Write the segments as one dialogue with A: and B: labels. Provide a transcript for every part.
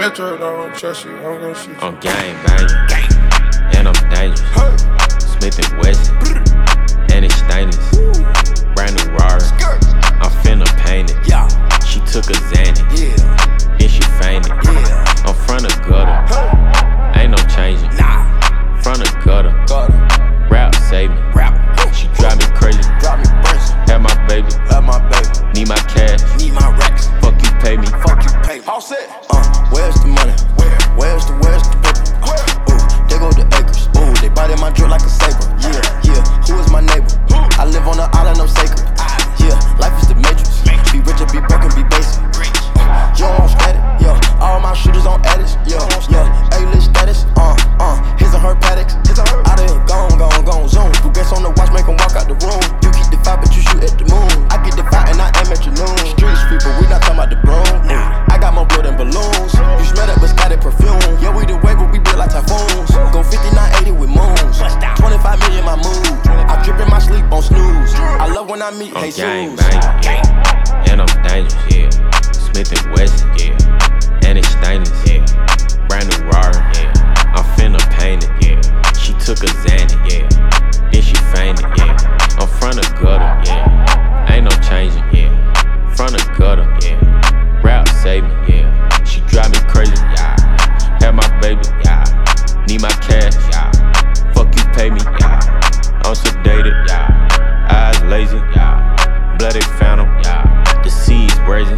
A: Metro don't trust you, I'm gonna shoot you.
B: I'm gang banging, and I'm dangerous. Smith & Wesson, and it's stainless. Brand new Rari, I'm finna paint it. She took a Xanax, then she fainted. I'm front of gutter, ain't no changing. Front of gutter, rap save me. She drive me crazy, have my baby, need my cash, fuck you pay me.
C: All set. Where's the money? Where's the paper? They go to acres. They bite in my drill like a saber. Yeah. Who is my neighbor? I live on the island, I'm sacred. Yeah, life is the matrix. Be rich or be broken, be basic. You on static, yeah. All my shooters on addicts, yeah. A-list status, his and her paddocks. Out of here, gone, zoom. Progress on the watch, make him walk out the room. You keep the fight, but you shoot at the moon. I get the fight and I aim at your noon. Street people, we not talking about the broom. I got more blood than balloons. You smell that biscotti perfume. Yeah, we the way, but we built like typhoons. Go 5980 with moons. 25 million my mood. I drip in my sleep on snooze. I love when I meet
B: I'm
C: Jesus.
B: gang banging, and I'm dangerous. Smith & Wesson, and it's stainless. Brand new Rari, I'm finna paint it. She took a Xanax, then she fainted. I'm front of gutter, ain't no changing. Front of gutter, rap save me. She drive me crazy, have my baby, need my cash, fuck you pay me. I'm sedated, eyes lazy, bloody phantom, the seas brazen.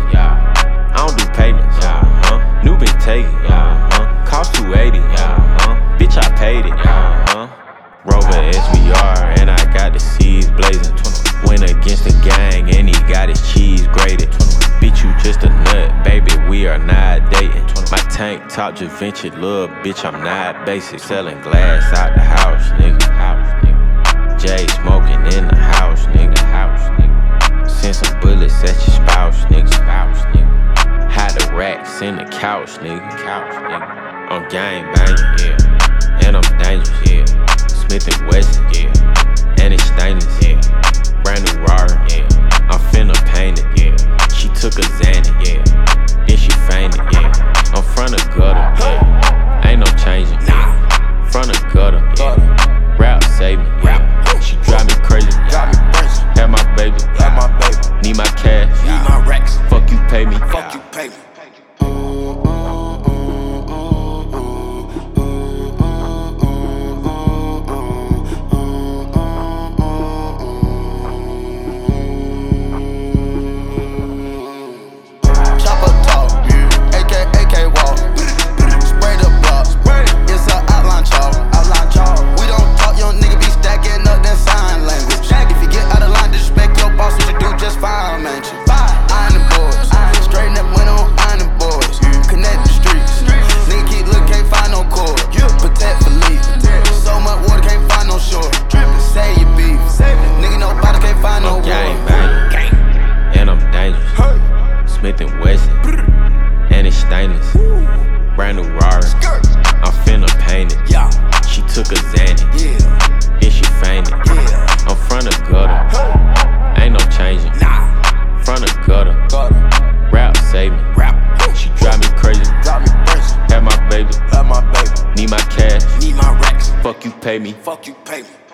B: I don't do payments, new been taken, cost 280, bitch I paid it, Rover SVR and I got the seas blazing. Went against the gang and he got his cheese grated. Bitch you just a nut, baby we are not dating. My tank top Javinci, little bitch I'm not basic. Selling glass out the house, nigga. Jay smoking in the house, nigga. Send some bullets at your spouse, nigga. Hide the racks in the couch, nigga. I'm gang banging, and I'm dangerous, Smith & Wesson, and it's stainless, brand new Rari, I'm finna paint it, she took a Xanax, then she fainted, I'm front of gutter, ain't no changing, front of gutter, rap save me, she drive me crazy, have my baby, need my cash, fuck you pay me. Smith & Wesson, and it's stainless. Brand new Rari, I'm finna paint it. She took a Xanax, then she fainted. I'm front of gutter, ain't no changing. Front of gutter, rap save me. She drive me crazy, have my baby, need my cash, fuck you pay me.